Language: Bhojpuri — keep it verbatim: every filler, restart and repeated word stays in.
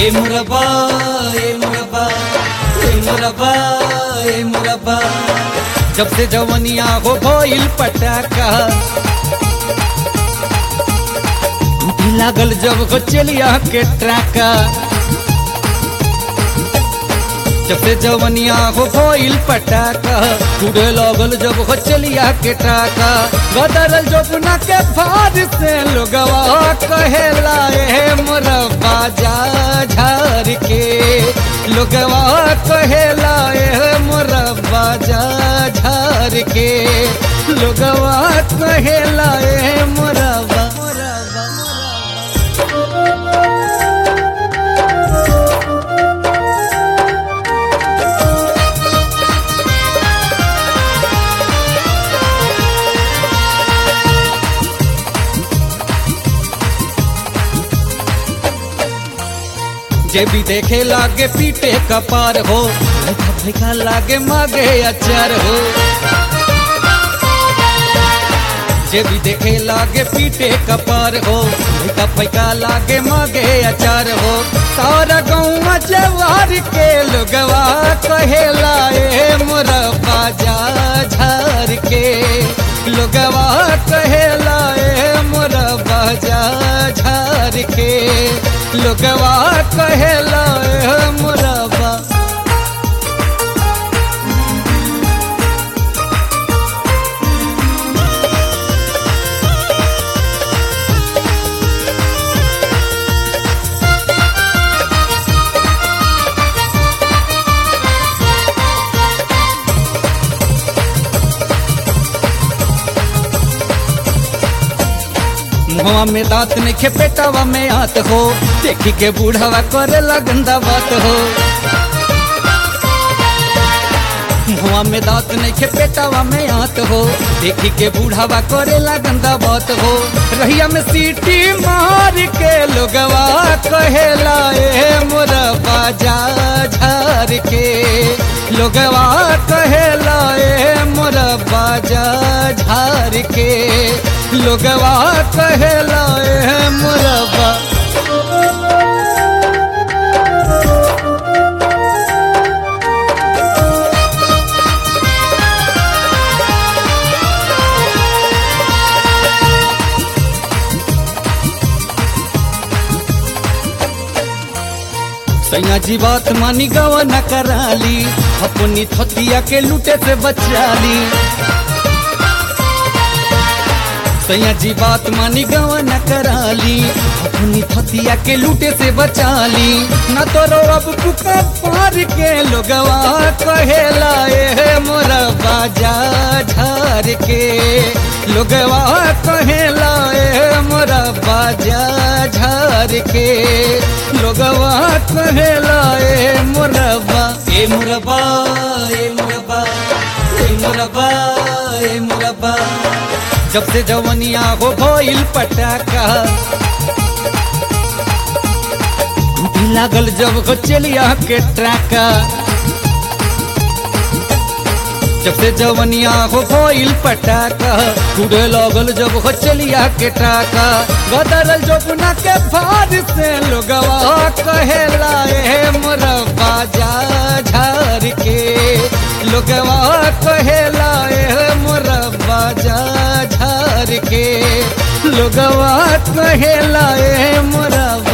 ए मुरब्बा ए मुरब्बा ए मुरब्बा ए मुरब्बा जब से जवनिया हो भइल पटाखा टूटी लागल जब हो चलिया के ट्राका जब से जवनिया हो भइल पटाखा टूटे लागल जब हो चलिया के ट्राका गदरल जमुना के भार से लोगवा कहेला ए मुरब्बा जा झार के लोगवा कहेला ए मुरब्बा जा झार के लोगवा कहेला ए मुरब्बा जे भी देखे लागे पीटे कपार हो भैया लागे मागे अचार हो जे भी देखे लागे पीटे कपार हो भैया लागे मागे अचार हो सारा गाँव जवार के लोगवा कहेला ए मुरब्बा जा झार के लोगवा कहेला ए मुरब्बा जा झार के लोगवा कहेला ए मुरब्बा मुहवा में दांत नहीं खे पेटावा में आत हो देखी के बूढ़ावा करे गंदा बात हो मुहवा में दांत नहीं खे पेटावा में आत हो देखी के बूढ़ावा करे गंदा बात हो रहिया में सीटी मार के लोगवा कहेला ए मुरब्बा जा झार के लोगवा कहेला ए मुरब्बा जा झार के लोगवा कहेला ए मुरब्बा सैया जी बात मानी गवा न कराली अपनी थतिया के लूटे से बचाली सैया जी बात मानी गवा न कराली अपनी थतिया के लूटे से बचाली न तो रो अब पुकार पार के लोगवा कहेला ए मुरब्बा जा झार के लोगवा कहेला ए मुरब्बा जा झार के लोगवा कहेला ए मुरब्बा ए मुरब्बा ए मुरब्बा ए मुरब्बा ए मुरब्बा जब से जवनिया हो भइल पटाखा टूटी लागल जब हो चलिया के ट्राका जब से जवनिया हो भइल पटाखा टूटे लागल जब हो चलिया के ट्राका गदरल जमुना के भार से लोगवा कहेला ए मुरब्बा जा झार के लोगवा कहेला ए मुरब्बा जा झार के लोगवा कहेला ए मुरब्बा